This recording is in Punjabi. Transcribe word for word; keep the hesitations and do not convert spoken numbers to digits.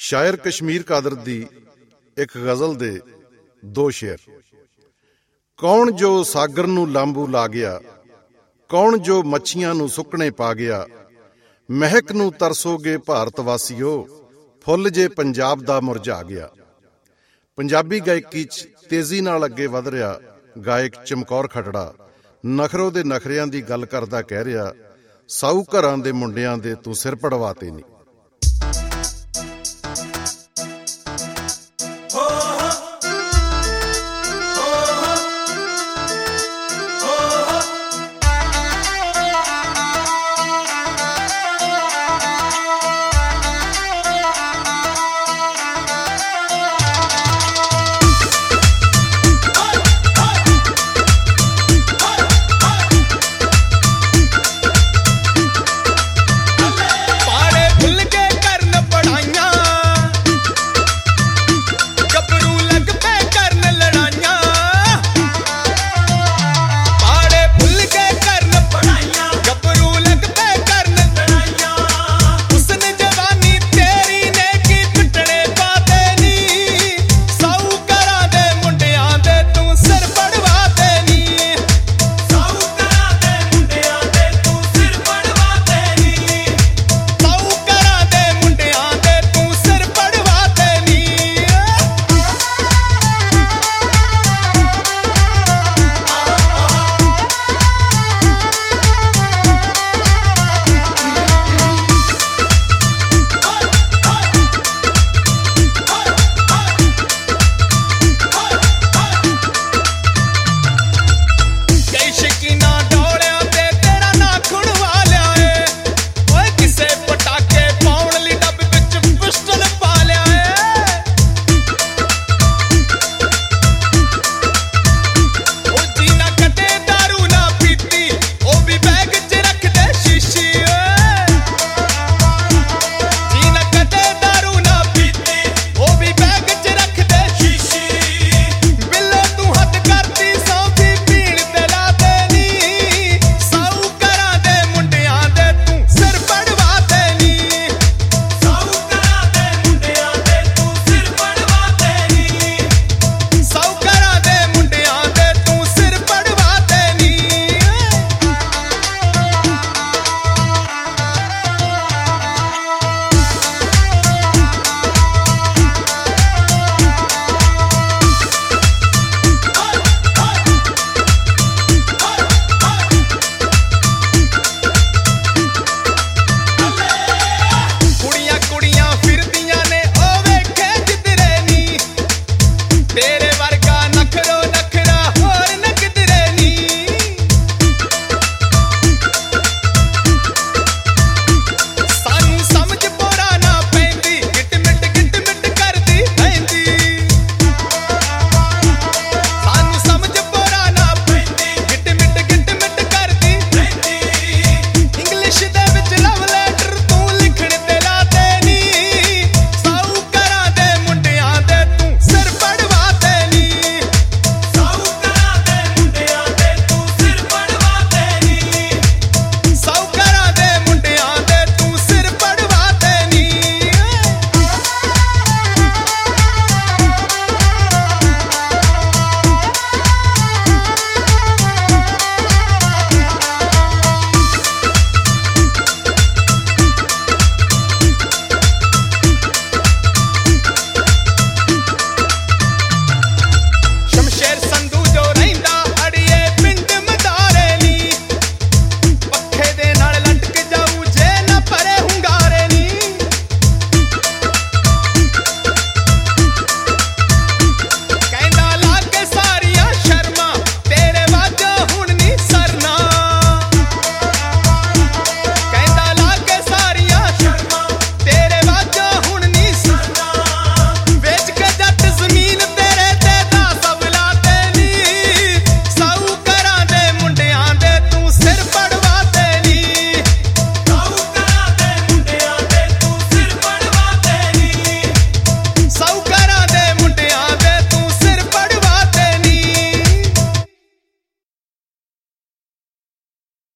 ਸ਼ਾਇਰ ਕਸ਼ਮੀਰ ਕਾਦਰ ਦੀ ਇੱਕ ਗਜ਼ਲ ਦੇ ਦੋ ਸ਼ੇਰ। ਕੌਣ ਜੋ ਸਾਗਰ ਨੂੰ ਲਾਂਬੂ ਲਾ ਗਿਆ, ਕੌਣ ਜੋ ਮੱਛੀਆਂ ਨੂੰ ਸੁੱਕਣੇ ਪਾ ਗਿਆ, ਮਹਿਕ ਨੂੰ ਤਰਸੋਗੇ ਭਾਰਤ ਵਾਸੀਓ, ਫੁੱਲ ਜੇ ਪੰਜਾਬ ਦਾ ਮੁਰਝਾ ਗਿਆ। ਪੰਜਾਬੀ ਗਾਇਕੀ 'ਚ ਤੇਜ਼ੀ ਨਾਲ ਅੱਗੇ ਵਧ ਰਿਹਾ ਗਾਇਕ ਚਮਕੌਰ ਖਟੜਾ ਨਖਰੋ ਦੇ ਨਖਰਿਆਂ ਦੀ ਗੱਲ ਕਰਦਾ ਕਹਿ ਰਿਹਾ, ਸਾਊ ਘਰਾਂ ਦੇ ਮੁੰਡਿਆਂ ਦੇ ਤੂੰ ਸਿਰ ਪੜਵਾਤੇ ਨਹੀਂ।